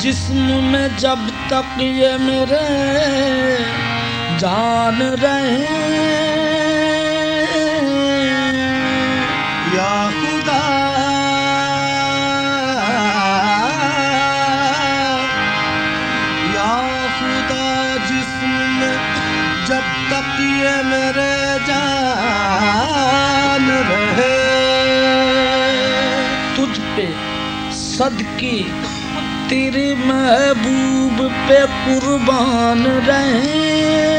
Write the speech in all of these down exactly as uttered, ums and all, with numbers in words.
जिस्म में जब तक ये मेरे जान रहे या खुदा या खुदा, जिस्म जब तक ये मेरे जान रहे, तुझ पे सदके तेरे महबूब पे कुर्बान रहे।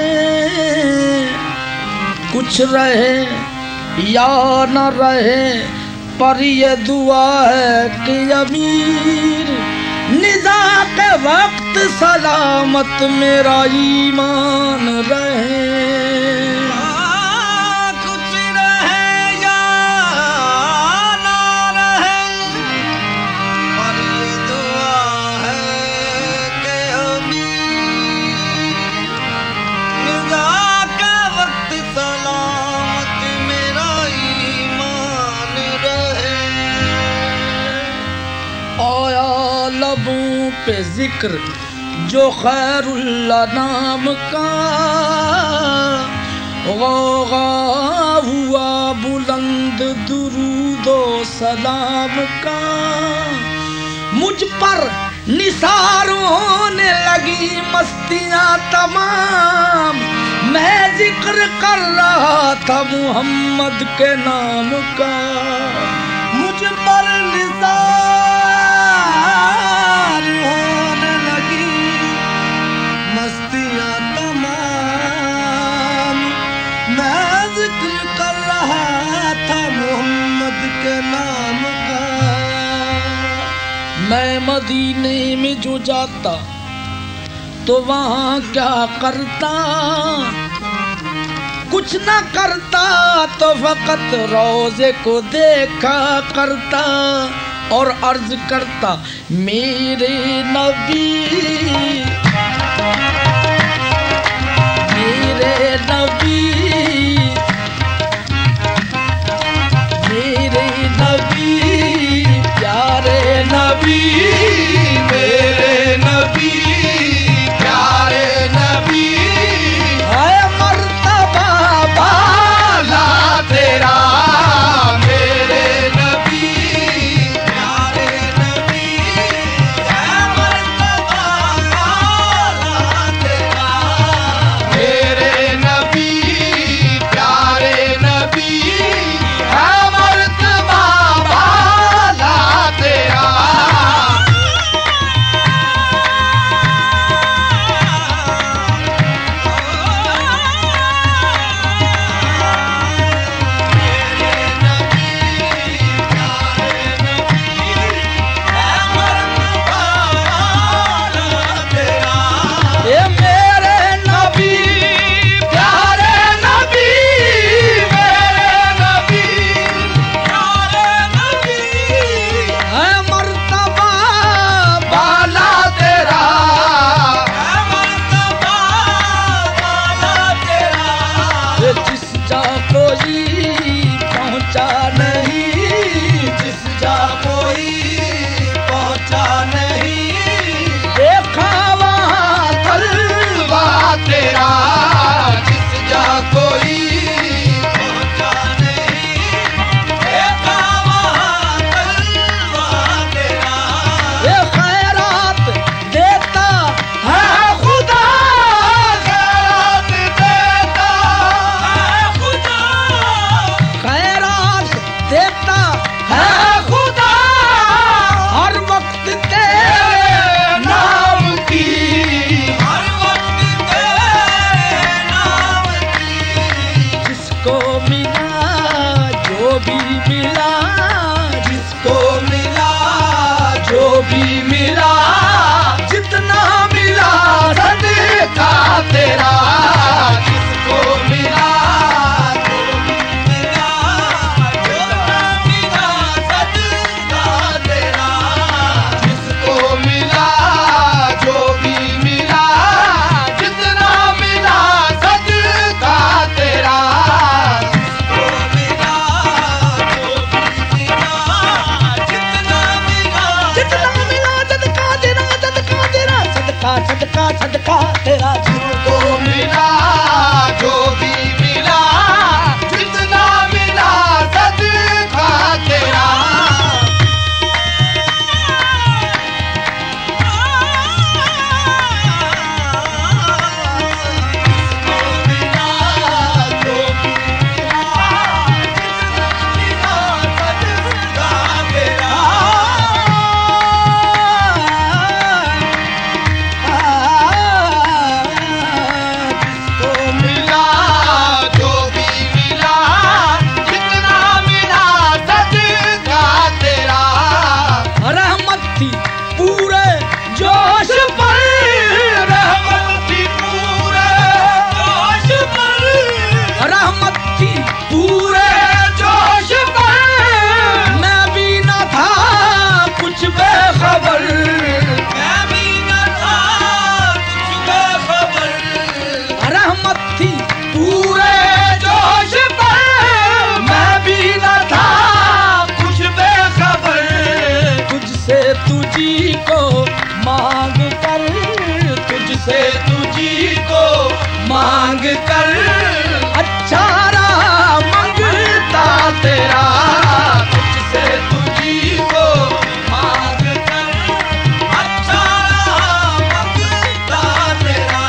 कुछ रहे या न रहे पर ये दुआ है कि अमीर निज़ा के वक्त सलामत मेरा ईमान रहे। पे जिक्र जो खैरुल्ला नाम का, गौगा हुआ बुलंद दुरूदो सलाम का। मुझ पर निसार होने लगी मस्तियाँ तमाम, मैं जिक्र कर रहा था मुहम्मद के नाम का। मुझ पर निसार होने लगी मस्तियाँ तमाम, मैं जिक्र कर रहा था मोहम्मद के नाम का। मैं मदीने में जो जाता तो वहाँ क्या करता, कुछ न करता तो फकत रोज़े को देखा करता और अर्ज करता मेरे नबी, मेरे नबी, मेरे नबी, प्यारे नबी, मेरे नबी, प्यारे नबी, है मर्तबा बाला तेरा। मेरे नबी, प्यारे नबी, है मर्तबा सदका सदका तेरा जिनको मिला जो भी मिला जितना मिला सदका तेरा तुझी को मांग कर तुझसे तुझी को मांग कर अच्छा रहा मंगता तेरा तुझसे तुझी को मांग कर अच्छा रहा मंगता तेरा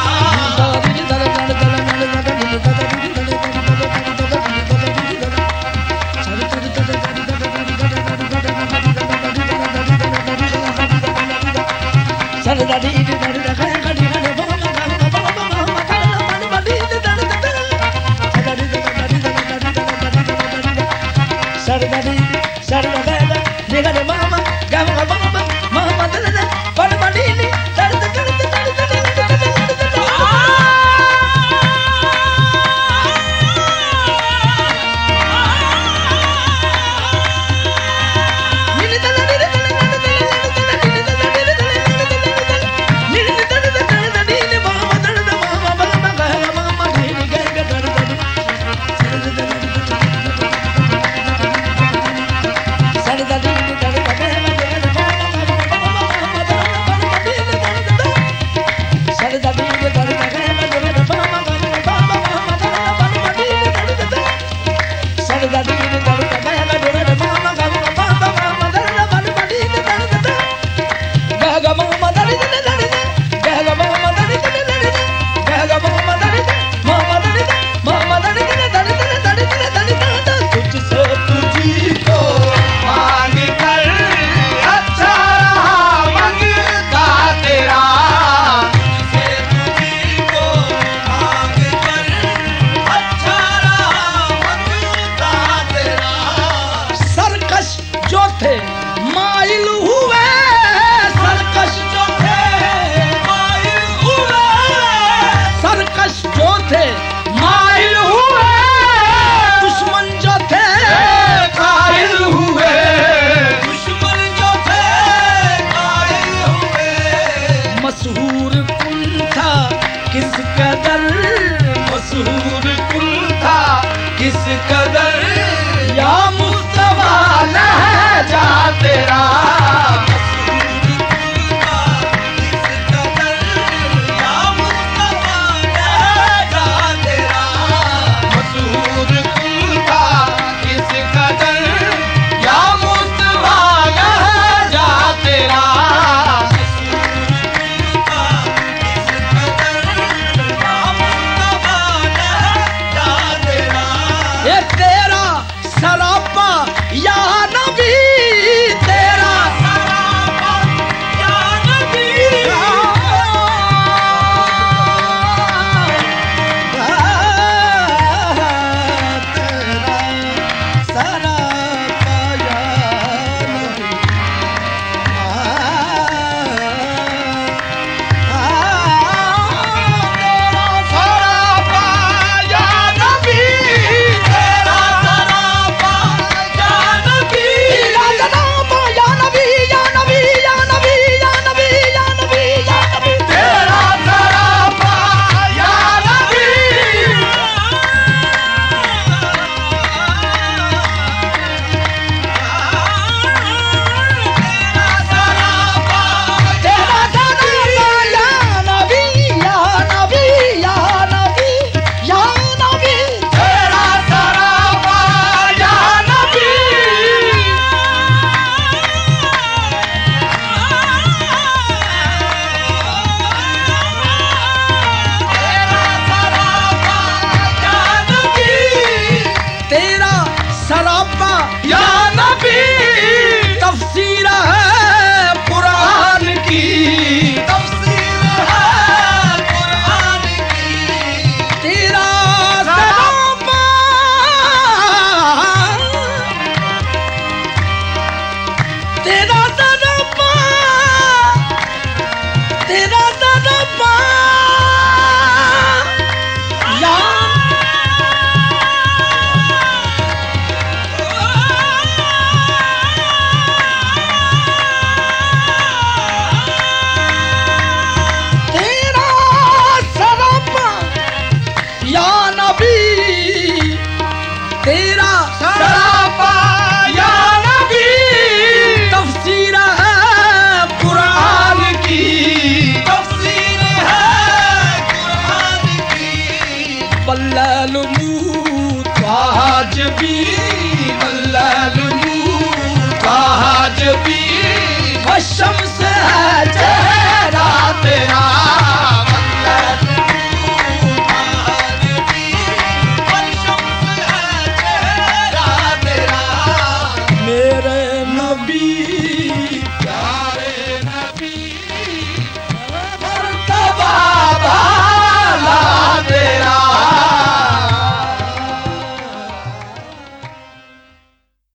बल्लल मूत आज भी